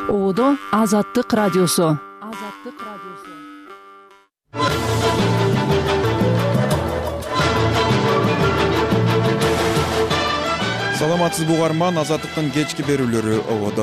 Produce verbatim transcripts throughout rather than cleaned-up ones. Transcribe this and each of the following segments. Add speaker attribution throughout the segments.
Speaker 1: Оодо Азаттык радиосу. Азаттык радиосу.
Speaker 2: Саламатсыз угарман, Азаттыктын кечки берүүлөрү Оодо.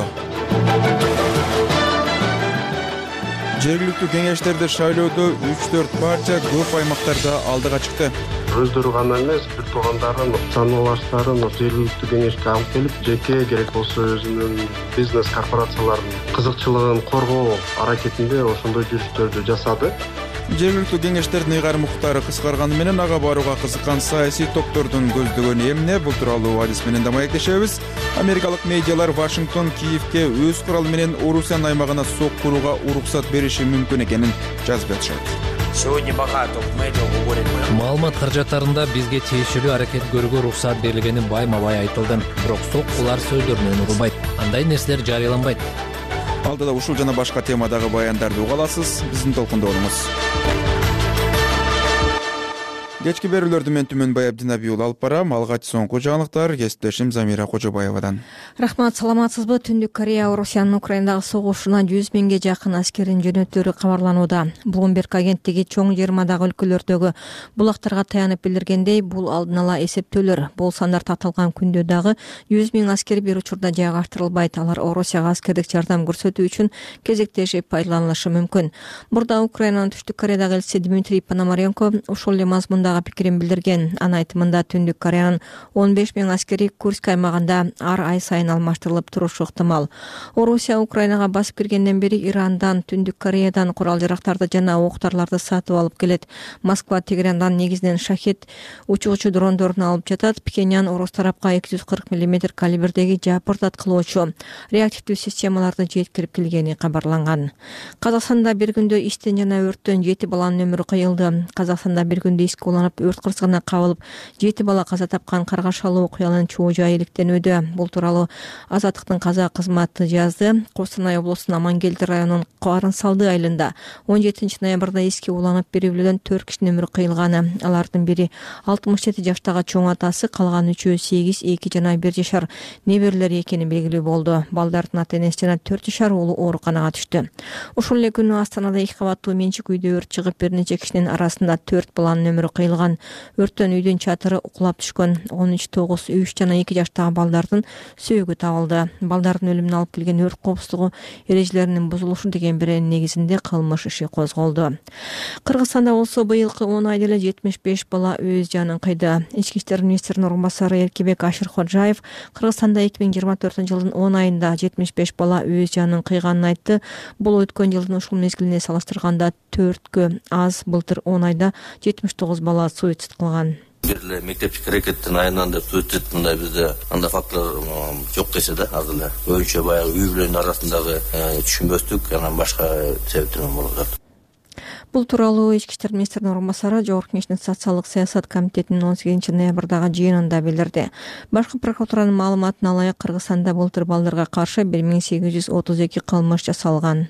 Speaker 2: Жергиликтүү кеңештерде шайлоодо үч төрт партия көп аймактарда алдыга чыкты.
Speaker 3: Өздөрү гана эмес, бир туугандарын, чанылаштарын жергиликтүү кеңешке алып келип, жеке керек болсо өзүнүн бизнес корпорацияларынын кызыкчылыгын коргоо аракетинде ошондой жүрүштөрдү жасады.
Speaker 2: Жергиликтүү кеңештердин ыйгар муктары кыскарганы менен ага барууга кызыккан саясий топтордун көздөгөнү эмне? Бул тууралуу адис менен да маектешебиз. Америкалык медиалар Вашингтон Киевке өз куралы менен Орусиянын аймагына сок курууга уруксат бериши мүмкүн экенин жазып жатышат.
Speaker 4: Маалымат каражаттарында бизге тиешелүү аракет көрүүгө уруксат берилгени байма-бай айтылды. Бирок сок булар сөздөрүнөн урулбайт. Андай нерселер жарыяланбайт.
Speaker 2: Алдыда ушул жана башка темадагы баяндарды уга аласыз. Биздин толкунда болуңуз. Кечки берүүлөрдү мен Түмөнбай Абдинабий уулу алып барам. Алгач соңку жаңылыктар кесиптешим Замира Кожобаевадан.
Speaker 5: Рахмат, саламатсызбы? Түндүк Корея Орусиянын Украинадагы согушуна жүз миңге жакын аскерин жөнөтөөрү кабарланууда. Bloomberg агенттиги чоң жыйырмадагы өлкөлөрдөгү булактарга таянып билдиргендей, бул алдын ала эсептөөлөр. Бул сандар татылган күндө дагы жүз миң аскер бир учурда жайгаштырылбайт. Алар Орусияга аскердик жардам көрсөтүү үчүн кезектешип пайдаланылышы мүмкүн. Мурда Украинанын Түштүк Кореядагы элчиси Дмитрий Пономаренко ушул эле мазмундагы пикирин билдирген. Анын айтымында Түндүк Кореянын он беш миң аскери Курск аймагында ар ай сайын алмаштырылып турушу ыктымал. Орусия Украинага басып киргенден бери Ирандан, Түндүк Кореядан курал-жарактарды жана октарларды сатып алып келет. Москва Тегерандан негизинен шахет учуучу дрондорун алып жатат. Пхеньян орус тарапка эки жүз кырк миллиметр калибрдеги жапырт аткылоочу реактивдүү системаларды жеткирип келгени кабарланган. Казакстанда бир күндө иштен жана өрттөн жети баланын өмүрү кыйылды. Казакстанда бир күндө эске уланып өрт кырсыгына кабылып жети бала каза тапкан каргашалуу окуянын чоо жайы иликтенүүдө. Бул тууралуу Азаттыктын каза кызматы жазды. Коостанай облусунун Амангелди районунун Карынсалды айылында он жетинчи ноябрда эске уланып бир үйлөдөн төрт кишинин өмүрү кыйылганы. Алардын бири алтымыш жети жаштагы чоң атасы, калган үчөө сегиз, эки жана бир жашар неберелери экени белгилүү болду. Балдардын ата-энеси жана төрт жашар уулу ооруканага түштү. Ушул эле күнү Астанада эки кабаттуу менчик үйдө өрт чыгып, бир нече кишинин арасында төрт баланын өмүрү кыйылган. Өрттөн үйдүн чатыры укулап түшкөн. он үч, тогуз, үч жана эки жаштагы балдардын сөөгү табылды. Балдардын өлүмүнө алып келген өрт коопсуздугу эрежелеринин бузулушу деген бирөөнүн негизинде кылмыш иши козголду. Кыргызстанда болсо быйылкы он айда эле жетимиш беш бала өз жанын кыйды. Ички иштер министринин орун басары Эркебек Аширходжаев Кыргызстанда эки миң жыйырма төртүнчү жылдын он айында жетимиш беш бала өз жанын кыйганын айтты. Бул өткөн жылдын ушул мезгилине салыштырганда төрткө аз. Былтыр он айда жетимиш тогуз бала суицид кылган.
Speaker 6: Бир эле мектепчик аракеттин айынан деп суицидтин да бизде андай фактылар жок десе да, азыр эле көбүнчө баягы үй бүлөнүн арасындагы түшүнбөстүк, анан башка себептерден болуп жатат.
Speaker 5: Бул тууралуу Ички иштер министринин орун басары Жогорку Кеңештин социалдык саясат комитетинин он сегизинчи ноябрдагы жыйынында билдирди. Башкы прокуратуранын маалыматына ылайык, Кыргызстанда былтыр балдарга каршы бир миң сегиз жүз отуз эки кылмыш жасалган.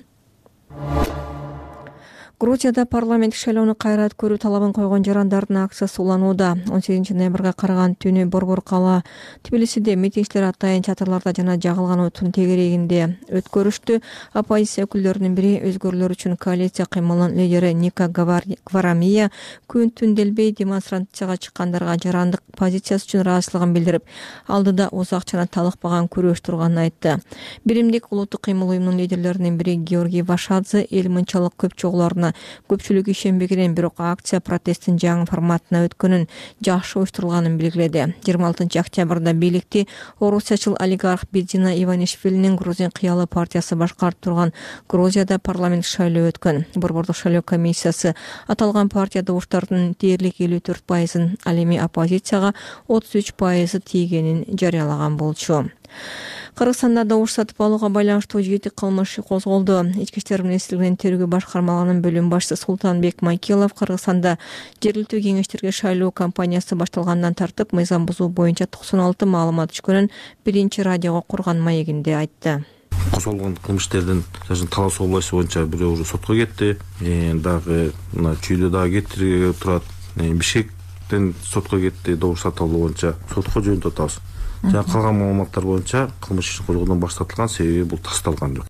Speaker 5: Грузияда парламент шайлоону кайра өткөрүү талабын койгон жарандардын акциясы уланууда. он сегизинчи ноябрга караган түнү Борбор кала Тбилисиде митингчилер атайын чатырларда жана жагылган оттун тегерегинде өткөрүштү. Оппозиция өкүлдөрүнүн бири өзгөрүүлөр үчүн коалиция кыймылынын лидери Ника Гварамия күн түн делбей демонстрацияга чыккандарга жарандык позициясы үчүн ыраазычылыгын билдирип, алдыда узак жана талыкпаган күрөш турганын айтты. Биримдик улуттук кыймыл уюмунун лидерлеринин бири Георгий Вашадзе эл мынчалык көп чогуларына көпчүлүк ишенбеген, бирок акция протесттин жаңы форматына өткөнүн, жакшы уюштурулганын белгиледи. жыйырма алтынчы октябрда бийликти орусиячыл олигарх Бидзина Иванишвилинин Грузин кыялы партиясы башкарып турган Грузияда парламент шайлоо өткөн. Борбордук шайлоо комиссиясы аталган партия добуштардын дээрлик элүү төрт пайызын, ал эми оппозицияга отуз үч пайызы тийгенин жарыялаган болчу. Кыргызстанда добуш сатып алууга байланыштуу жети кылмыш козголду. Ички иштер министрлигинин тергөө башкармалыгынын бөлүм башчысы Султанбек Майкелов Кыргызстанда жергиликтүү кеңештерге шайлоо кампаниясы башталгандан тартып мыйзам бузуу боюнча токсон алты маалымат түшкөнүн биринчи радиого курган маегинде айтты.
Speaker 7: Козголгон кылмыштердин талаш областы боюнча бирөө сотко кетти. Дагы мына чүйдө дагы кетирге турат. Бишкектен сотко кетти, добуш сатып алуу боюнча сотко жөнөтүп атабыз. Жана калган маалыматтар боюнча кылмыш ишин козгоодон баштатылган, себеби бул тасталган жок.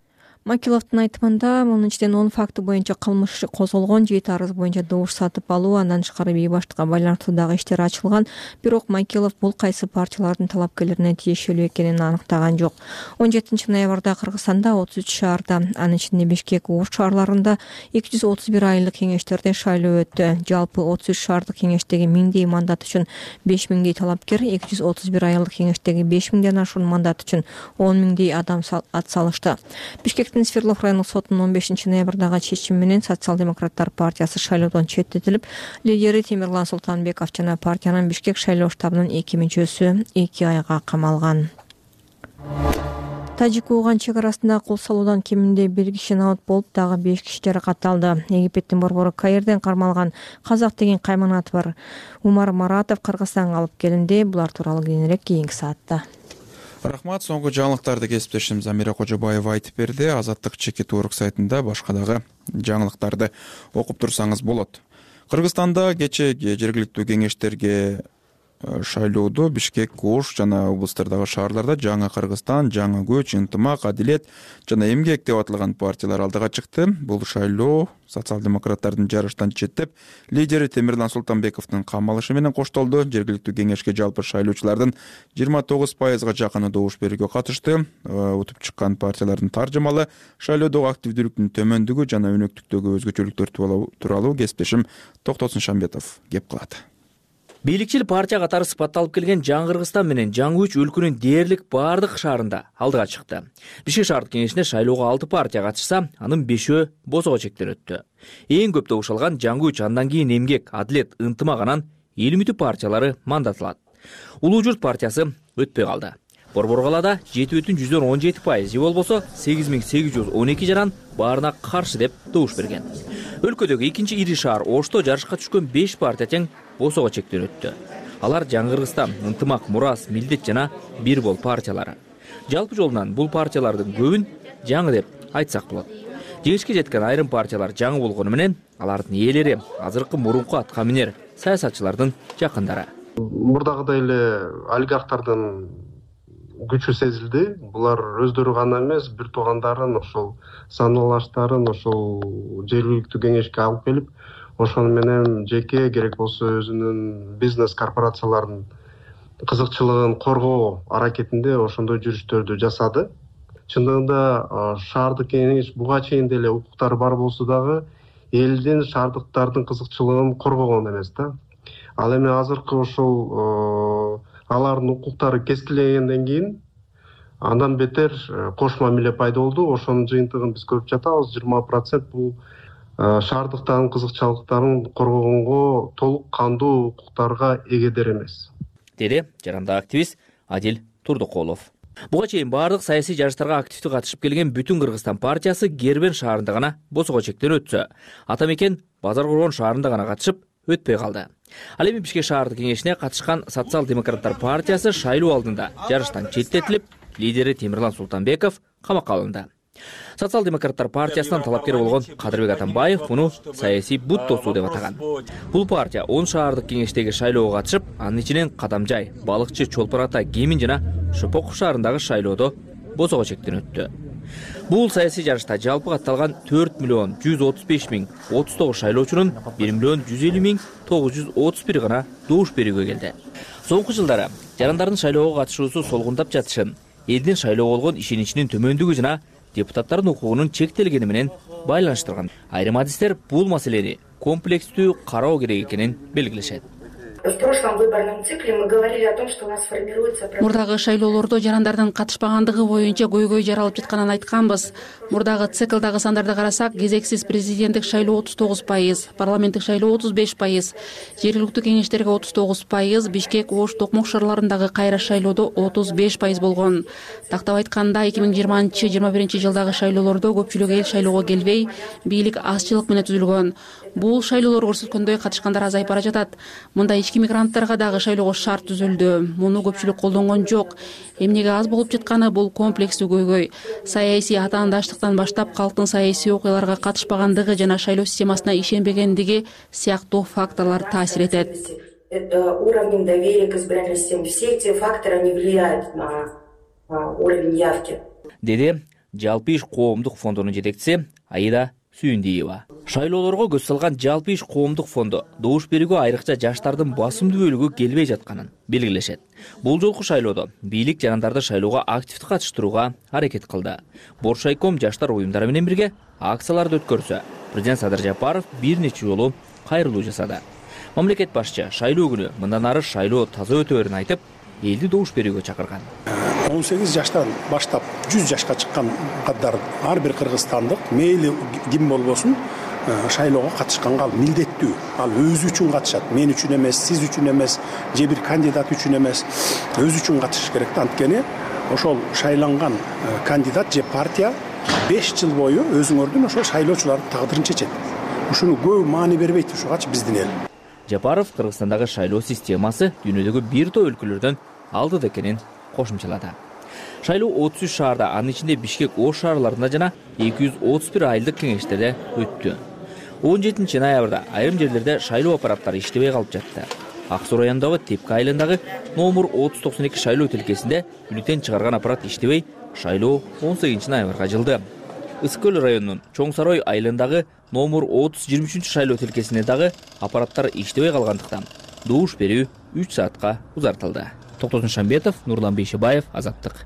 Speaker 5: Макиловдун айтымында мунун ичинен он факты боюнча кылмыш козголгон, жети арыз боюнча добуш сатып алуу, андан тышкары бейбаштыкка байланыштуу дагы иштер ачылган. Бирок Макилов бул кайсы партиялардын талапкерлерине тиешелүү экенин аныктаган жок. он жетинчи ноябрда Кыргызстанда отуз үч шаарда, анын ичинде Бишкек, Ош шаарларында эки жүз отуз бир айылдык кеңештерде шайлоо өттү. Жалпы отуз үч шаардык кеңештеги миңдей мандат үчүн беш миңдей талапкер, эки жүз отуз бир айылдык кеңештеги беш миңден ашуун мандат үчүн он миңдей адам ат салышты. Бишкектин Свердлов райондук сотунун он бешинчи ноябрдагы чечими менен Социал-демократтар партиясы шайлоодон четтетилип, лидери Темирлан Султанбеков жана партиянын Бишкек шайлоо штабынын эки мүчөсү эки айга камалган. Тажик-Уган чек арасында кол салуудан кеминде бир киши набат болуп, дагы беш киши жаракатталды. Египеттин борбору Каирден кармалган казак деген кайманаты бар Умар Маратов Кыргызстанга алып келинди. Булар тууралуу кийинирээк кийинки саатта.
Speaker 2: Рахмат, соңку жаңылыктарды кесиптешим Замира Кожобаева айтып берди. Азаттык чеки турк сайтында башка дагы жаңылыктарды окуп турсаңыз болот. Кыргызстанда кече жергиликтүү кеңештерге шайлоодо Бишкек, Ош жана облустардагы шаарларда жаңы Кыргызстан, жаңы көч, ынтымак, адилет жана эмгек деп аталган партиялар алдыга чыкты. Бул шайлоо социал-демократтардын жарыштан четтеп, лидери Темирлан Султанбековдун камалышы менен коштолду. Жергиликтүү кеңешке жалпы шайлоочулардын жыйырма тогуз пайызга жакыны добуш берүүгө катышты. Утуп чыккан партиялардын таржымалы шайлоодогу активдүүлүктүн төмөндүгү жана өнөктүктөгү өзгөчөлүктөр тууралуу кесиптешим Токтосун Шамбетов кеп кылат.
Speaker 8: Бийликчил партия катары сыпатталып келген жаңы Кыргызстан менен жаңы үч өлкөнүн дээрлик бардык шаарында алдыга чыкты. Бишкек шаардык кеңешине шайлоого алты партия катышса, анын бешөө босого чектен өттү. Эң көп добуш алган жаңы үч, андан кийин эмгек, адилет, ынтымак, анан эл үмүтү партиялары мандат алат. Улуу журт партиясы өтпөй калды. Борбор калаада жети бүтүн жүздөн он жети пайыз же болбосо сегиз миң сегиз жүз он эки жаран баарына каршы деп добуш берген. Өлкөдөгү экинчи ири шаар Ошто жарышка түшкөн беш партия тең босого чектен өттү. Алар жаңы Кыргызстан, ынтымак, мурас, милдет жана бир бол партиялары. Жалпы жолунан бул партиялардын көбүн жаңы деп айтсак болот. Жеңишке жеткен айрым партиялар жаңы болгону менен алардын ээлери азыркы мурунку атка минер саясатчылардын жакындары.
Speaker 3: Мурдагыдай эле олигархтардын күчү сезилди. Булар өздөрү гана эмес, бир туугандарын, ошол санаалаштарын ошол жергиликтүү кеңешке алып келип, ошону менен жеке керек болсо өзүнүн бизнес корпорацияларынын кызыкчылыгын коргоо аракетинде ошондой жүрүштөрдү жасады. Чындыгында шаардык кеңеш буга чейин деле укуктары бар болсо дагы элдин, шаардыктардын кызыкчылыгын коргогон эмес да. Ал эми азыркы ошол алардын укуктары кескилегенден кийин андан бетер кош мамиле пайда болду. Ошонун жыйынтыгын биз көрүп жатабыз. жыйырма процент бул шаардыктардын кызыкчылыктарын коргогонго толук кандуу укуктарга эгедер эмес,
Speaker 8: деди жарандык активист Адил Турдукулов. Буга чейин бардык саясий жарыштарга активдүү катышып келген Бүтүн Кыргызстан партиясы Гербен шаарында гана босого чектен өтсө, Атамекен Базар Коргон шаарында гана катышып өтпөй калды. Ал эми Бишкек шаардык кеңешине катышкан Социал-демократтар партиясы шайлоо алдында жарыштан четтетилип, лидери Темирлан Султанбеков камакка алынды. Социал-демократтар партиясынан талапкер болгон Кадырбек Атамбаев муну саясий бут тосуу деп атаган. Бул партия он шаардык кеңештеги шайлоого катышып, анын ичинен Кадамжай, Балыкчы, Чолпон Ата, Кемин жана Шопоков шаарындагы шайлоодо босого чектен өттү. Бул саясий жарышта жалпы катталган төрт миллион жүз отуз беш миң отуз тогуз шайлоочунун бир миллион жүз элүү миң тогуз жүз отуз бир гана добуш берүүгө келди. Соңку жылдары жарандардын шайлоого катышуусу солгундап жатышын, элдин шайлоого болгон ишеничинин төмөндүгү жана депутаттардын укугунун чектелгени менен байланыштырган. Айрым адистер бул маселени комплекстүү кароо керек экенин белгилешет.
Speaker 9: В прошлом выборном цикле мы говорили о том, что у нас формируется...
Speaker 1: Мурдагы шайлоолордо жарандардын катышпагандыгы боюнча көйгөй жаралып жатканын айтканбыз. Мурдагы циклдагы сандарды карасак, кезексиз президенттик шайлоо отуз тогуз пайыз, парламенттик шайлоо отуз беш пайыз, жергиликтүү кеңештерге отуз тогуз пайыз, Бишкек, Ош, Токмок шаарларындагы кайра шайлоодо отуз беш пайыз болгон. Тактап айтканда, эки миң жыйырманчы жыйырма биринчи жылдагы шайлоолордо көпчүлүк эл шайлоого келбей, бийлик азчылык менен түзүлгөн. Бул шайлоолор көрсөткөндөй катышкандар азайып бара жатат. Мында ички мигранттарга дагы шайлоого шарт түзүлдү. Муну көпчүлүк колдонгон жок. Эмнеге аз болуп жатканы бул комплекстүү көйгөй. Саясий атаандаштыктан баштап калктын саясий окуяларга катышпагандыгы жана шайлоо системасына ишенбегендиги сыяктуу факторлор таасир этет.
Speaker 9: Уровнем доверия к избирательным системам. Все эти факторы не влияют на уровень явки.
Speaker 8: Деди Жалпы иш коомдук фондунун жетекчиси Аида Сүйүндиева. Шайлоолорго көз салган Жалпы иш коомдук фонду добуш берүүгө айрыкча жаштардын басымдуу бөлүгү келбей жатканын белгилешет. Бул жолку шайлоодо бийлик жарандарды шайлоого активдүү катыштырууга аракет кылды. Боршайком жаштар уюмдары менен бирге акцияларды өткөрсө, президент Садыр Жапаров бир нече жолу кайрылуу жасады. Мамлекет башчы шайлоо күнү мындан ары шайлоо таза өтөөрүн айтып, элди добуш берүүгө чакырган.
Speaker 10: он сегиз жаштан баштап жүз жашка чыккан каддар ар бир кыргызстандык мейли ким болбосун шайлоого катышканга ал милдеттүү. Ал өзү үчүн катышат. Мен үчүн эмес, сиз үчүн эмес, же бир кандидат үчүн эмес, өзү үчүн катышыш керек. Анткени ошол шайланган кандидат же партия беш жыл бою өзүңөрдүн ошол шайлоочулардын тагдырын чечет. Ушуну көп маани бербейт ушугачы биздин эл.
Speaker 8: Жапаров Кыргызстандагы шайлоо системасы дүйнөдөгү бир топ өлкөлөрдөн алдыда экенин кошумчалады. Шайлоо отуз үч шаарда, анын ичинде Бишкек Ош шаарларында жана эки жүз отуз бир айылдык кеңештерде өттү. он жетинчи ноябрда айрым жерлерде шайлоо аппараттары иштебей калып жатты. Ак Суу районундагы Тепке айылындагы номер отуз токсон эки шайлоо тилкесинде бюллетень чыгарган аппарат иштебей, шайлоо он сегизинчи ноябрга жылды. Ысык көл районунун Чоң Сарой айылындагы номер отуз жыйырма үчүнчү шайлоо тилкесинде дагы аппараттар иштебей калгандыктан добуш берүү үч саатка узартылды. Токтосун Шамбетов, Нурлан Бейшебаев, Азаттык.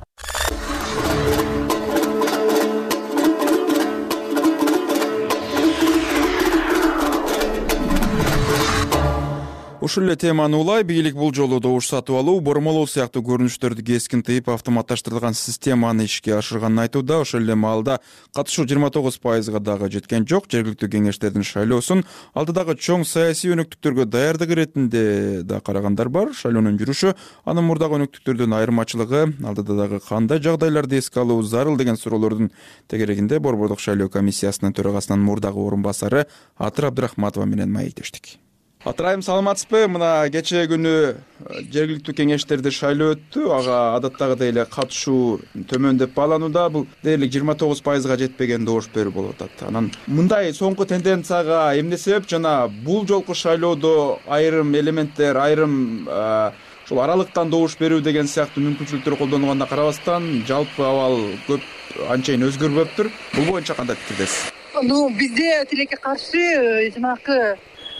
Speaker 2: Ушул эле теманы улай бийлик бул жолу добуш сатып алуу, бормолоо сыяктуу көрүнүштөрдү кескин тыйып автоматташтырылган системаны ишке ашырганын айтууда. Ошол эле маалда катышуу жыйырма тогуз пайызга дагы жеткен жок. Жергиликтүү кеңештердин шайлоосун алдыдагы чоң саясий өнөктүктөргө даярдык иретинде да карагандар бар. Шайлоонун жүрүшү, анын мурдагы өнөктүктөрдөн айырмачылыгы, алдыда дагы кандай жагдайларды эске алуу зарыл деген суроолордун тегерегинде Борбордук шайлоо комиссиясынын төрагасынын мурдагы орун басары Атыр Абдрахматова менен маектештик. Атырайым, саламатсызбы? Мына кечээ күнү жергиликтүү кеңештерде шайлоо өттү. Ага адаттагыдай эле катышуу төмөн деп бааланууда. Бул дээрлик жыйырма тогуз пайызга жетпеген добуш берүү болуп атат. Анан мындай соңку тенденцияга эмне себеп жана бул жолку шайлоодо айрым элементтер, айрым ушул аралыктан добуш берүү деген сыяктуу мүмкүнчүлүктөр колдонулганына карабастан жалпы абал көп анчейин өзгөрбөптүр. Бул боюнча кандай пикирдесиз?
Speaker 11: Ну, бизде тилекке каршы жанагы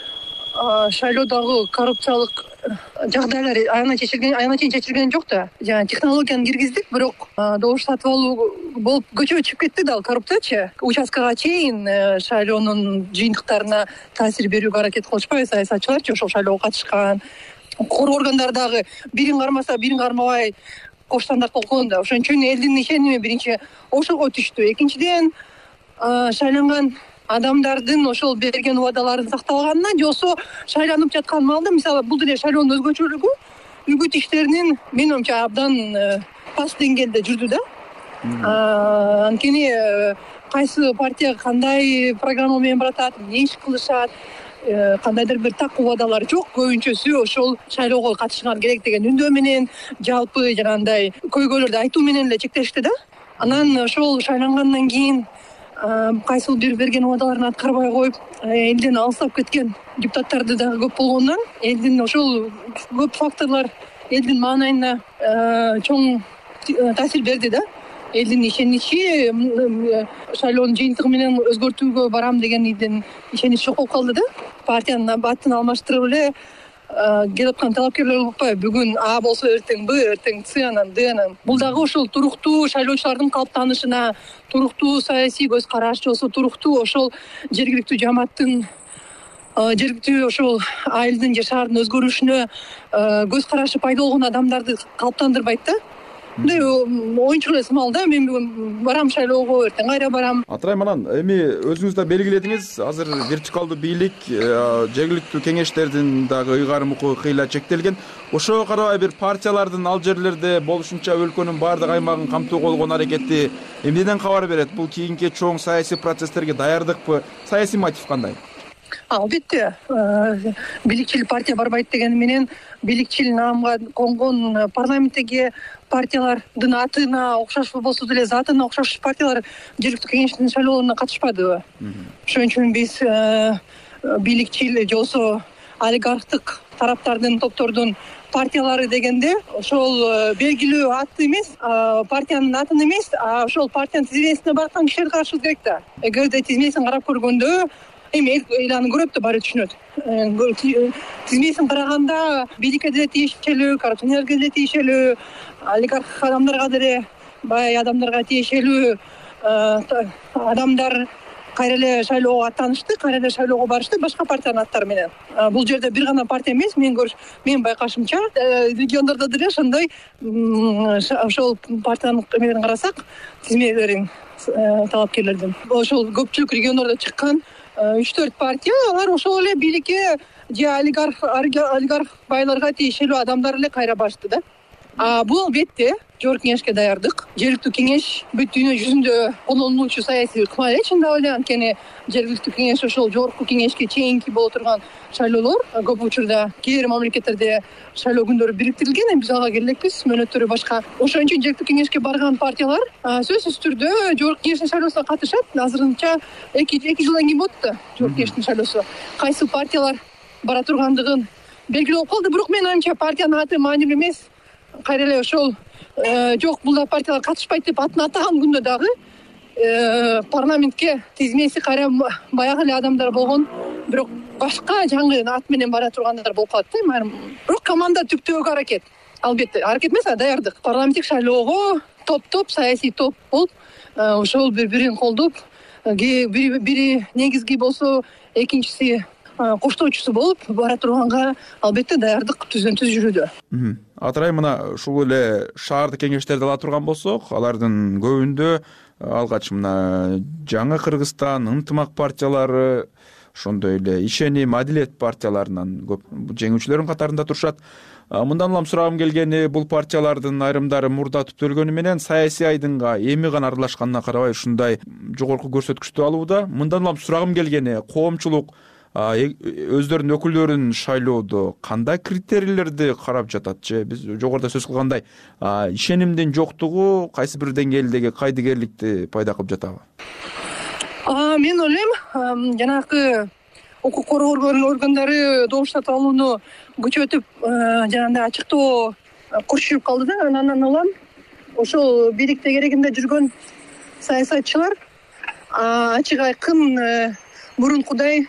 Speaker 11: шайлоодогу коррупциялык жагдайлар аянтча чечилген, аянтча чечилген жок да. Жана технологияны киргиздик, бирок добуш сатып алуу болуп көчөгө чыгып кетти да, ал коррупциячы. Участкага чейин шайлоонун жыйынтыктарына таасир берүүгө аракет кылышпайбы саясатчыларчы, ошол шайлоого катышкан. Коргоо органдары дагы бирин кармаса, бирин кармабай кош стандарт болгон да. Ошон үчүн элдин ишеними биринчи ошого түштү. Экинчиден, шайланган адамдардын ошол берген убадаларын сакталганына, же болбосо шайланып жаткан маалда, мисалы бул деле шайлоонун өзгөчөлүгү үгүт иштеринин менин оюмча абдан паст деңгээлде жүрдү да. Анткени кайсы партия кандай программа менен баратат, эмне иш кылышат, кандайдыр бир так убадалар жок. Көбүнчөсү ошол шайлоого катышкан керек деген үндөө менен, жалпы жанагындай көйгөйлөрдү айтуу менен эле чектешти да. Анан ошол шайлангандан кийин кайсыл бир берген убадаларын аткарбай коюп, элден алыстап кеткен депутаттарды дагы көп болгондон, элдин ошол көп факторлор элдин маанайына чоң таасир берди да. Элдин ишеничи шайлоонун жыйынтыгы менен өзгөртүүгө барам деген элдин ишеничи жок болуп калды да. Партиянын батын алмаштырып эле келип аткан талапкерлер болуппайбы? Бүгүн А болсо эртең Б, эртең С, анан Д, анан. Бул дагы ошол туруктуу шайлоочулардын калыптанышына, туруктуу саясий көз караш, болсо туруктуу ошол жергиликтүү жамааттын, жергиликтүү ошол айылдын же шаардын өзгөрүшүнө көз карашы пайда болгон адамдарды калыптандырбайт да. Мындай оюнчук эле сымал да. Мен бүгүн барам шайлоого, эртең кайра барам.
Speaker 2: Атырайым, анан эми өзүңүз да белгиледиңиз, азыр вертикалдуу бийлик, жергиликтүү кеңештердин дагы ыйгарым укугу кыйла чектелген. Ошого карабай бир партиялардын ал жерлерде болушунча өлкөнүн баардык аймагын камтууга болгон аракети эмнеден кабар берет? Бул кийинки чоң саясий процесстерге даярдыкпы? Саясий мотив кандай?
Speaker 11: Албетте, бийликчил партия барбайт дегени менен бийликчил наамга конгон парламенттеги партиялардын атына окшош болбосо деле затына окшош партиялар жергиликтүү кеңештин шайлоолоруна катышпадыбы. Ошон үчүн биз бийликчил же болбосо олигархтык тараптардын топтордун партиялары дегенде ошол белгилүү атты эмес, партиянын атын эмес, а ошол партиянын тизмесине барган кишилерди карашыбыз керек да. Эгерде тизмесин карап көргөндө эми эл аны көрөт да, баары түшүнөт. Тизмесин караганда бийликке деле тиешелүү, коррупционерге деле тиешелүү, олигарх адамдарга деле, бай адамдарга тиешелүү адамдар кайра эле шайлоого аттанышты, кайра эле шайлоого барышты башка партиянын аттары менен. Бул жерде бир гана партия эмес, мен көрүш, мен байкашымча региондордо деле ошондой ошол партиянын эмелерин карасак, тизмелерин талапкерлердин. Ошол көпчүлүк региондордо чыккан үч төрт партия, алар ошол эле бийликке же олигарх олигарх байларга тиешелүү адамдар эле кайра барышты да. А бул албетте жогорку кеңешке даярдык. Жергиликтүү кеңеш бүт дүйнө жүзүндө колдонулуучу саясий ыкма эле чындап эле, анткени жергиликтүү кеңеш ошол жогорку кеңешке чейинки боло турган шайлоолор көп учурда кээ бир мамлекеттерде шайлоо күндөрү бириктирилген, эми биз ага келе элекпиз, мөөнөттөрү башка. Ошон үчүн жергиликтүү кеңешке барган партиялар сөзсүз түрдө жогорку кеңештин шайлоосуна катышат. Азырынча эки жылдан кийин болуп да жогорку кеңештин шайлоосу. Кайсы партиялар бара тургандыгын белгилүү болуп калды, бирок менин оюмча партиянын аты маанилүү эмес. Кайра эле ошол жок, бул партиялар катышпайт деп атын атаган күндө дагы парламентке тизмеси кайра баягы эле адамдар болгон, бирок башка жаңы ат менен бара тургандар болуп калат да. Бирок команда түптөөгө аракет. Албетте, аракет эмес, даярдык. Парламенттик шайлоого топ-топ саясий топ болуп, ошол бири-бирин колдоп, бири негизги болсо, экинчиси коштоочусу болуп бара турганга албетте даярдык түздөн түз жүрүүдө.
Speaker 2: Атырай, мына ушул эле шаардык кеңештерди ала турган болсок, алардын көбүндө алгач мына жаңы Кыргызстан, ынтымак партиялары, ошондой эле ишеним, адилет партияларынан көп жеңүүчүлөрдүн катарында турушат. Мындан улам сурагым келгени, бул партиялардын айрымдары мурда түптөлгөнү менен саясий айдынга эми гана аралашканына карабай ушундай жогорку көрсөткүчтү алууда. Мындан улам сурагым келгени, коомчулук өздөрүнүн өкүлдөрүн шайлоодо кандай критерийлерди карап жатат же биз жогоруда сөз кылгандай ишенимдин жоктугу кайсы бир деңгээлдеги кайдыгерликти пайда кылып жатабы?
Speaker 11: Мен ойлойм, жанагы укук коргоо органдары добуш сатып алууну күчөтүп, жанагындай ачыктоо курчуп калды да. Андан улам ошол бийликте керегинде жүргөн саясатчылар ачык айкын мурункудай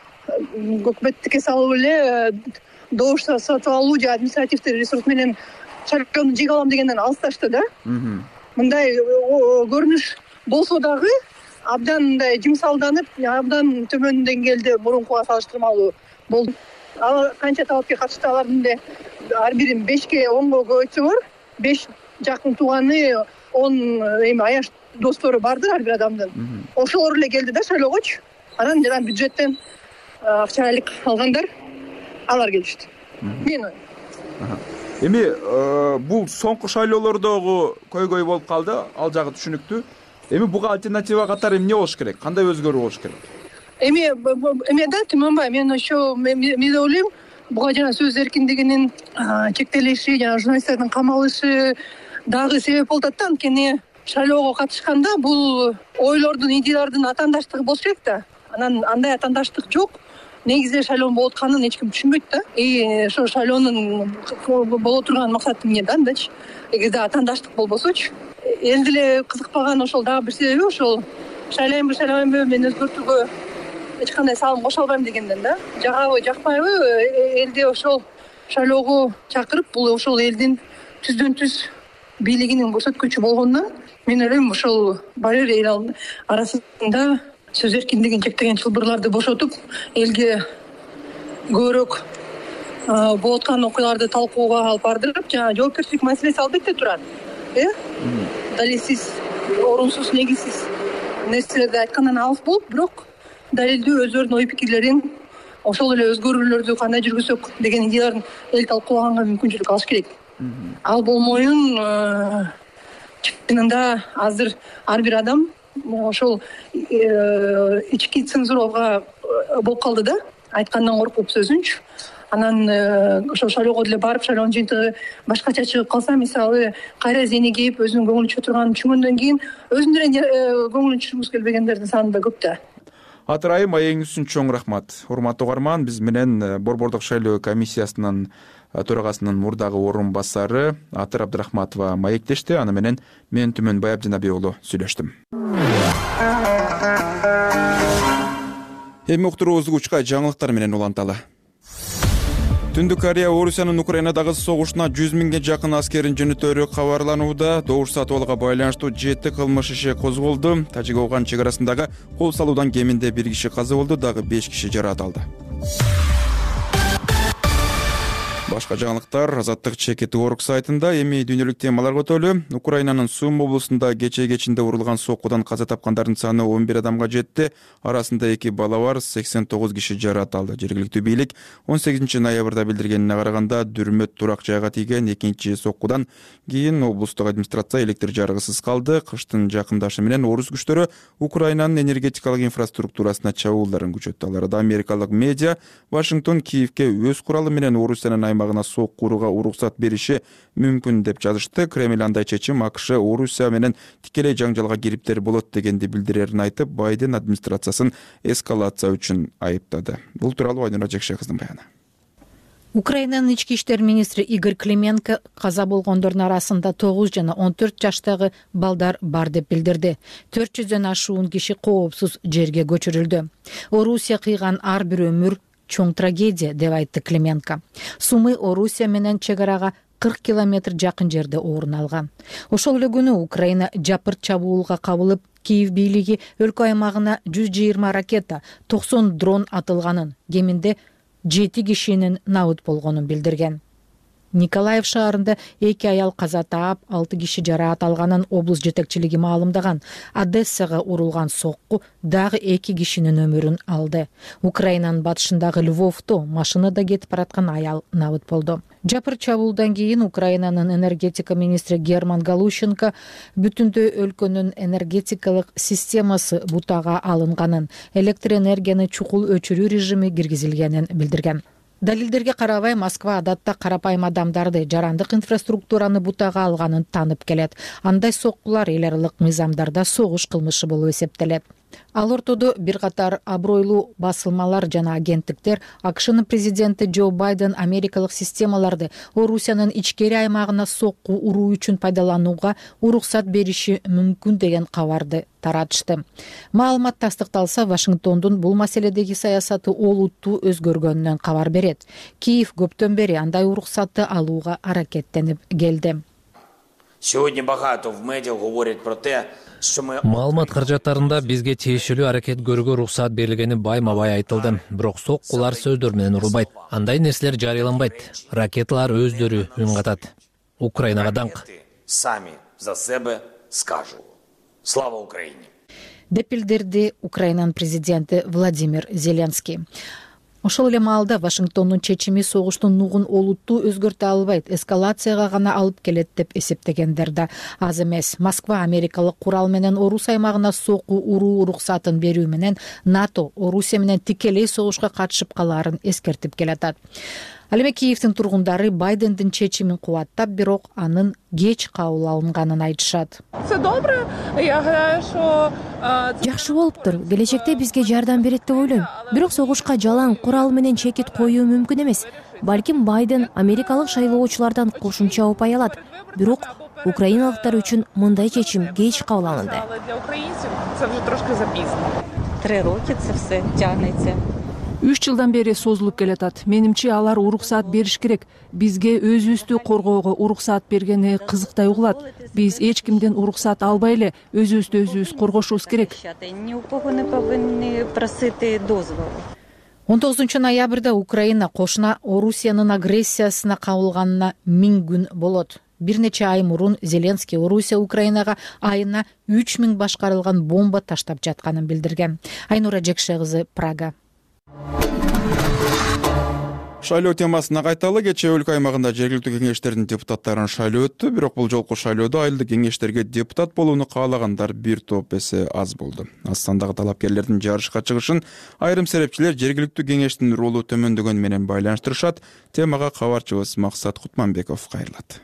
Speaker 11: көкбеттикке салып эле добуш сатып алуу же административдик ресурс менен шайлоону жеңе алам дегенден алысташты да. Мындай көрүнүш болсо дагы абдан мындай жымсалданып, абдан төмөн деңгээлде мурункуга салыштырмалуу болду. Ал канча талапкер катышты, алардын эле ар бирин бешке онго көбөйтсөңөр, беш жакын тууганы, он эми аяш достору бардыр ар бир адамдын. Ошолор эле келди да шайлоогочу. Анан жана бюджеттен акчалык алгандар алар келишти. Мен ойм.
Speaker 2: Эми бул соңку шайлоолордогу көйгөй болуп калды, ал жагы түшүнүктүү. Эми буга альтернатива катары эмне болуш керек? Кандай өзгөрүү болуш керек?
Speaker 11: Эми эми да Тиманбай, мен ошо мен ойлойм, буга жана сөз эркиндигинин чектелиши, жана журналисттердин камалышы дагы себеп болуп атат да. Анткени шайлоого катышканда бул ойлордун, идеялардын атаандаштыгы болуш керек да. Анан андай атаандаштык жок. Негизи шайлоонун болуп атканын эч ким түшүнбөйт да. И ошо шайлоонун боло турган максаты эмне да андачы? Эгерде атаандаштык болбосочу, эл деле кызыкпаган ошол дагы бир себеби, ошол шайлайынбы, шайлабайынбы, мен өзгөртүүгө эч кандай салым кошо албайм дегенден да. Жагабы, жакпайбы, элди ошол шайлоого чакырып, бул ошол элдин түздөн түз бийлигинин көрсөткүчү болгондон мен ойлойм, ошол барьер эл арасында сөз эркиндигин чектеген чылбырларды бошотуп, элге көбүрөөк болуп аткан окуяларды талкууга алып бардырып, жана жоопкерчилик маселеси албетте турат. Э? Далилсиз, орунсуз, негизсиз нерселерди айткандан алыс болуп, бирок далилдүү өздөрүнүн ой пикирлерин, ошол эле өзгөрүүлөрдү кандай жүргүзсөк деген идеяларын эл талкуулаганга мүмкүнчүлүк алыш керек. Ал болмоюн чынында азыр ар бир адам ошол ички цензурага болуп калды да, айткандан коркуп сөзүнчү. Анан ошо шайлоого деле барып, шайлоонун жыйынтыгы башкача чыгып калса, мисалы кайра зени кейип, өзүнүн көңүлү чөтүрганын түшүнгөндөн кийин өзүнүн деле көңүлүн чүшүргүсү келбегендердин саны да көп да.
Speaker 2: Атырайым маегиңиз үчүн чоң рахмат. Урматтуу угарман, биз менен Борбордук шайлоо комиссиясынын төрагасынын мурдагы орун басары Атыр Абдрахматова маектешти. Аны менен мен Түмөн Баябжанабек уулу сүйлөштүм. Эми уктуруубузду учка жаңылыктар менен уланталы. Түндүк Корея Орусиянын Украинадагы согушуна жүз миңге жакын аскерин жөнөтөрү кабарланууда. Добуш сатып алууга байланыштуу жети кылмыш иши козголду. Тажик-Ооган чек арасындагы кол салуудан кеминде бир киши каза болду, дагы беш киши жараат алды. Башка жаңылыктар Азаттык чекити орг сайтында. Эми дүйнөлүк темалар көтөлүү. Украинанын Сум облусунда кече кечинде урулган соккудан каза тапкандардын саны он бир адамга жетти. Арасында эки бала бар, сексен тогуз киши жараат алды. Жергиликтүү бийлик он сегизинчи ноябрда билдиргенине караганда дүрмөт турак жайга тийген. Экинчи соккудан кийин облустук администрация электр жарыгысыз калды. Кыштын жакындашы менен орус күчтөрү Украинанын энергетикалык инфраструктурасына чабуулдарын күчөттү. Аларда америкалык медиа Вашингтон Киевке өз куралы менен Орусиянын аймагына сок курууга уруксат бериши мүмкүн деп жазышты. Кремль андай чечим АКШ Орусия менен тикелей жаңжалга кириптер болот дегенди билдирерин айтып, Байден администрациясын эскалация үчүн айыптады. Бул тууралуу Айнура Жекше кыздын баяны.
Speaker 12: Украинанын ички иштер министри Игорь Клименко каза болгондордун арасында тогуз жана он төрт жаштагы балдар бар деп билдирди. төрт жүздөн ашуун киши коопсуз жерге көчүрүлдү. Орусия кыйган ар бир өмүр чоң трагедия деп айтты Клименко. Сумы Орусия менен чек арага кырк километр жакын жерде орун алган. Ошол эле күнү Украина жапырт чабуулга кабылып, Киев бийлиги өлкө аймагына жүз жыйырма ракета, токсон дрон атылганын, кеминде жети кишинин набыт болгонун билдирген. Николаев шаарында эки аял каза таап, алты киши жараат алганын облус жетекчилиги маалымдаган. Одессага урулган сокку дагы эки кишинин өмүрүн алды. Украинанын батышындагы Львовто машинада кетип бараткан аял набыт болду. Жапыр чабуулдан кийин Украинанын энергетика министри Герман Галущенко бүтүндөй өлкөнүн энергетикалык системасы бутага алынганын, электр энергияны чукул өчүрүү режими киргизилгенин билдирген. Далилдерге карабай, Москва адатта карапайым адамдарды, жарандык инфраструктураны бутага алганын танып келет. Андай соккулар эл аралык мыйзамдарда согуш кылмышы болуп эсептелет. Ал ортодо бир катар абройлуу басылмалар жана агенттиктер АКШнын президенти Джо Байден америкалык системаларды Орусиянын ичкери аймагына сокку уруу үчүн пайдаланууга уруксат бериши мүмкүн деген кабарды таратышты. Маалымат тастыкталса, Вашингтондун бул маселедеги саясаты олуттуу өзгөргөнүнөн кабар берет. Киев көптөн бери андай уруксатты алууга аракеттенип келди.
Speaker 13: Сегодня багато в медиа говорят про те, что мы...
Speaker 4: Маалымат каражаттарында бизге тиешелүү аракет көрүүгө уруксат берилгени байма-бай айтылды. Бирок соккулар сөздөр менен урулбайт. Андай нерселер жарыяланбайт. Ракеталар өздөрү үн катат. Украинага даңк.
Speaker 13: Сами за себе скажут. Слава Украине!
Speaker 12: Деп билдирди Украинанын президенти Владимир Зеленский. Ошол эле маалда Вашингтондун чечими согуштун нугун олуттуу өзгөртө албайт, эскалацияга гана алып келет деп эсептегендер да аз эмес. Москва америкалык курал менен Орус аймагына сокку уруу уруксатын берүү менен НАТО Орусия менен тикелей согушка катышып калаарын эскертип келатат. Ал эми Киевдин тургундары Байдендин чечимин кубаттап, бирок анын кеч кабыл алынганын айтышат.
Speaker 14: Жакшы болуптур. Келечекте бизге жардам берет деп ойлойм. Бирок согушка жалаң курал менен чекит коюу мүмкүн эмес. Балким Байден америкалык шайлоочулардан кошумча упай алат. Бирок украиналыктар үчүн мындай чечим кеч кабыл алынды.
Speaker 15: Три роки це все тягнеться.
Speaker 16: үч жылдан бери созулуп келатат. Менимче алар уруксаат бериш керек. Бизге өзүбүздү коргоого уруксаат бергени кызыктай угулат. Биз эч кимден уруксаат албай эле өзүбүздү өзүбүз коргошубуз керек.
Speaker 12: он тогузунчу ноябрда Украина кошуна Орусиянын агрессиясына кабылганына миң күн болот. Бир нече ай мурун Зеленский Орусия Украинага айына үч миң башкарылган бомба таштап жатканын билдирген. Айнура Жекше кызы, Прага.
Speaker 2: Шайлоо темасына кайталы. Кечээ өлкө аймагында жергиликтүү кеңештердин депутаттарын шайлоо өттү. Бирок бул жолку шайлоодо айылдык кеңештерге депутат болууну каалагандар бир топ эсе аз болду. Аз сандагы талапкерлердин жарышка чыгышын айрым серепчилер жергиликтүү кеңештин ролу төмөндөгөнү менен байланыштырышат. Темага кабарчыбыз Максат Кутманбеков кайрылат.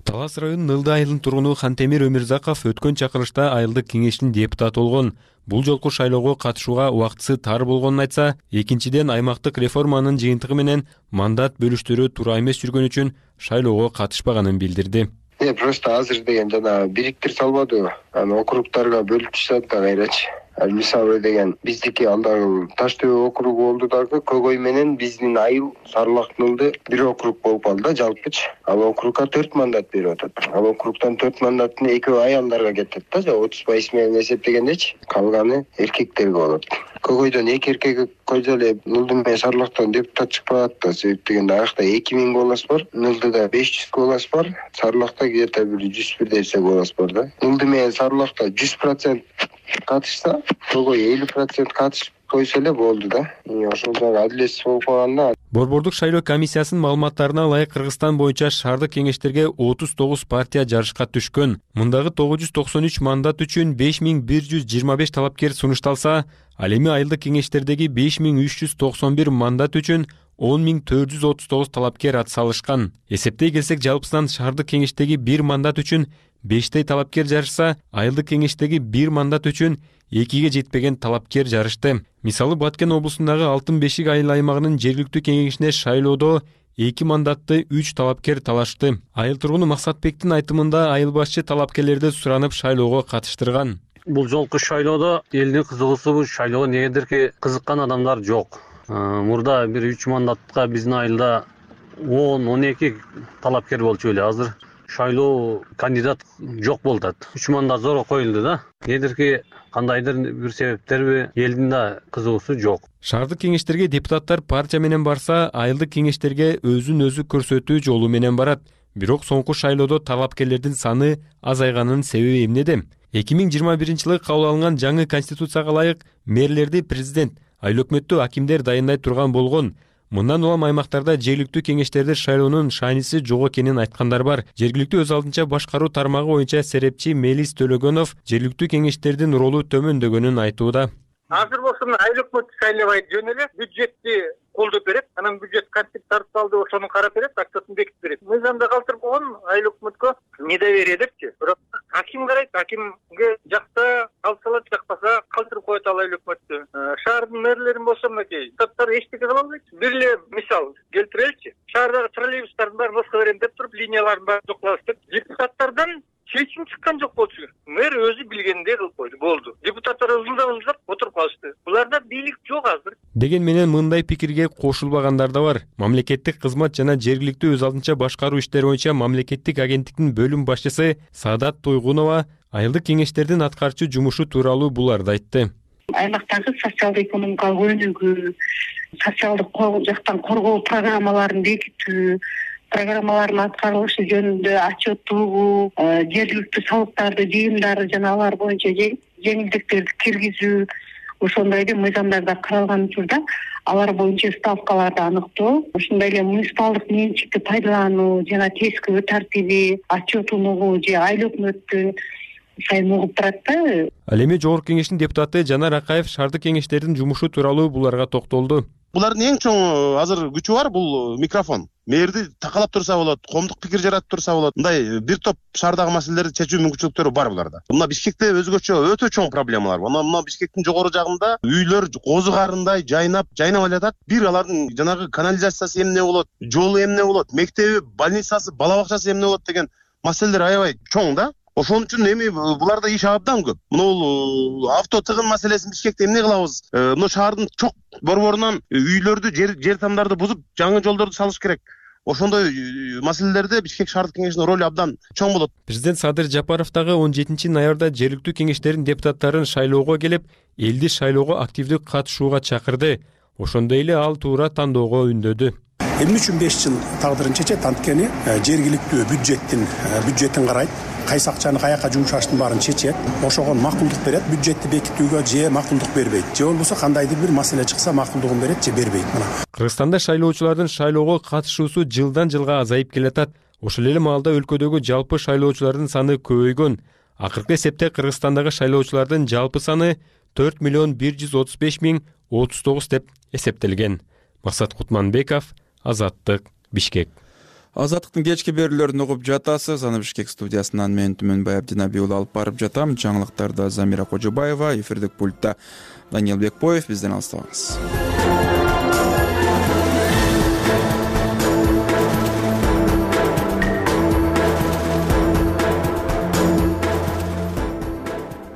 Speaker 17: Талас районунун Ылдый айылынын тургуну Хантемир Өмүрзаков өткөн чакырылышта айылдык кеңештин депутаты болгон. Бул жолку шайлоого катышууга убактысы тар болгонун айтса, экинчиден аймактык реформанын жыйынтыгы менен мандат бөлүштөрү туура эмес жүргөн үчүн шайлоого катышпаганын билдирди.
Speaker 18: Э, просто азыр деген жана бириктир салбадыбы? Аны округтарга бөлүп түшсөт да кайрачы. Мисалы деген биздики алдагы Таш Төбө округу болду дагы, Көгөй менен биздин айыл Сарылактын бир округ болуп калды да жалпычы. Ал округга төрт мандат берип атат. Ал округтан төрт мандаттын экөө аялдарга кетет да, отуз пайыз менен эсептегендечи. Калганы эркектерге болот. Көгөйдөн эки эркек койдо эле Нылдын менен Сарылактан депутат чыкпай атты. Себеп дегенде аякта эки миң голос бар, Нылдыда беш жүз голос бар, Сарылакта где-то бир жүз бир десе голос бар да. Нылды менен Сарылакта жүз процент катышса, Көгөй элүү процент катышып койсо эле болду да. Ошол дагы адилетсиз болуп калганда.
Speaker 17: Борбордук шайлоо комиссиясынын маалыматтарына ылайык Кыргызстан боюнча шаардык кеңештерге отуз тогуз партия жарышка түшкөн. Мындагы тогуз жүз токсон үч мандат үчүн беш миң бир жүз жыйырма беш талапкер сунушталса, ал эми айылдык кеңештердеги беш миң үч жүз токсон бир мандат үчүн он миң төрт жүз отуз тогуз талапкер ат салышкан. Эсептей келсек, жалпысынан шаардык кеңештеги бир мандат үчүн бештей талапкер жарышса, айылдык кеңештеги бир мандат үчүн экиге жетпеген талапкер жарышты. Мисалы, Баткен облусундагы Алтын Бешик айыл аймагынын жергиликтүү кеңешине шайлоодо эки мандатты үч талапкер талашты. Айыл тургуну Максатбектин айтымында айыл башчы талапкерлерди суранып шайлоого катыштырган.
Speaker 19: Бул жолку шайлоодо элдин кызыгуусу шайлоого негедирки кызыккан адамдар жок. Мурда бир үч мандатка биздин айылда он он эки талапкер болчу эле. Азыр шайлоо кандидат жок болуп атат. үч мандат зорго коюлду да. Негедирки кандайдыр бир себептерби элдин да кызыгуусу жок.
Speaker 17: Шаардык кеңештерге депутаттар партия менен барса, айылдык кеңештерге өзүн өзү көрсөтүү жолу менен барат. Бирок соңку шайлоодо талапкерлердин саны азайганынын себеби эмнеде? эки миң жыйырма биринчи жылы кабыл алынган жаңы конституцияга ылайык мэрлерди президент, айыл өкмөттү акимдер дайындай турган болгон. Мындан улам аймактарда жергиликтүү кеңештерди шайлоонун шааниси жок экенин айткандар бар. Жергиликтүү өз алдынча башкаруу тармагы боюнча серепчи Мелис Төлөгөнов жергиликтүү кеңештердин ролу төмөндөгөнүн айтууда.
Speaker 20: Азыр болсо айыл өкмөттү шайлабай жөн эле бюджетти колдоп берет, анан бюджет кантип тартып ошону карап берет, акчасын бекитип берет. Мыйзамда калтырып койгон айыл өкмөткө недоверие депчи. Бирок аким карайт, акимге жакта калсалат, жакпаса калтырып коет ал айыл өкмөттү. Шаардын мэрлерин болсо мынакей депутаттар эчтеке кыла албайт. Бир эле мисал келтиреличи. Шаардагы троллейбустардын баарын боско берем деп туруп, линияларын баарын жоклабыз деп депутаттардан чечим чыккан жок болчу. Мэр өзү билгендей кылып койду, болду. Депутаттар ылдап ылдап отуруп калышты. Буларда бийлик жок азыр.
Speaker 17: Деген менен мындай пикирге кошулбагандар да бар. Мамлекеттик кызмат жана жергиликтүү өз алдынча башкаруу иштери боюнча мамлекеттик агенттиктин бөлүм башчысы Саадат Тойгунова айылдык кеңештердин аткарчу жумушу тууралуу буларды айтты.
Speaker 21: Аймактагы социалдык экономикалык өнүгүү, социалдык жактан коргоо программаларын бекитүү, программалардын аткарылышы жөнүндө отчеттуулугу, жергиликтүү салыктарды, жыйымдарды жана алар боюнча жеңилдиктерди киргизүү, ошондойду мыйзамдарда каралган учурда алар боюнча ставкаларды аныктоо, ошондой эле муниципалдык менчикти пайдалануу жана тескөө тартиби, отчеттуулугу же айыл өкмөттүн сайын угуп турат да.
Speaker 17: Ал эми жогорку кеңештин депутаты Жанар Акаев шаардык кеңештердин жумушу тууралуу буларга токтолду.
Speaker 22: Булардын эң чоң азыр күчү бар бул микрофон. Мэрди такалап турса болот, коомдук пикир жаратып турса болот. Мындай бир топ шаардагы маселелерди чечүү мүмкүнчүлүктөрү бар буларда. Мына Бишкекте өзгөчө өтө чоң проблемалар бар. Мына Бишкектин жогору жагында үйлөр козу карындай жайнап, жайнап алатат. Бир алардын жанагы канализациясы эмне болот, жолу эмне болот, мектеби, больницасы, бала бакчасы эмне болот деген маселелер аябай чоң да. Ошон үчүн эми буларда иш абдан көп. Мына авто тыгын маселесин Бишкекте эмне кылабыз? Мына шаардын чок борборунан үйлөрдү, жер жер тамдарды бузуп, жаңы жолдорду салыш керек. Ошондой маселелерде Бишкек шаардык кеңешинин ролу абдан чоң болот.
Speaker 17: Президент Садыр Жапаров дагы он жетинчи ноябрда жергиликтүү кеңештердин депутаттарын шайлоого келип, элди шайлоого активдүү катышууга чакырды. Ошондой эле ал туура тандоого үндөдү.
Speaker 10: Эмне үчүн беш жыл тагдырын чечет? Анткени жергиликтүү бюджеттин бюджетин карайт, кайсы акчаны каяка жумшаштын баарын чечет, ошого макулдук берет, бюджетти бекитүүгө же макулдук бербейт, же болбосо кандайдыр бир маселе чыкса макулдугун берет же бербейт. Мына
Speaker 17: Кыргызстанда шайлоочулардын шайлоого катышуусу жылдан жылга азайып келатат. Ошол эле маалда өлкөдөгү жалпы шайлоочулардын саны көбөйгөн. Акыркы эсепте Кыргызстандагы шайлоочулардын жалпы саны төрт миллион бир жүз отуз беш миң отуз тогуз деп эсептелген. Максат Кутманбеков, Азаттык, Бишкек.
Speaker 2: Азаттыктын кечки берүүлөрүн угуп жатасыз. Аны Бишкек студиясынан мен Түмөнбай Абдинаби уулу алып барып жатам. Жаңылыктарда Замира Кожобаева, эфирдик пультта Даниил Бекбоев. Бизден алыстабаңыз.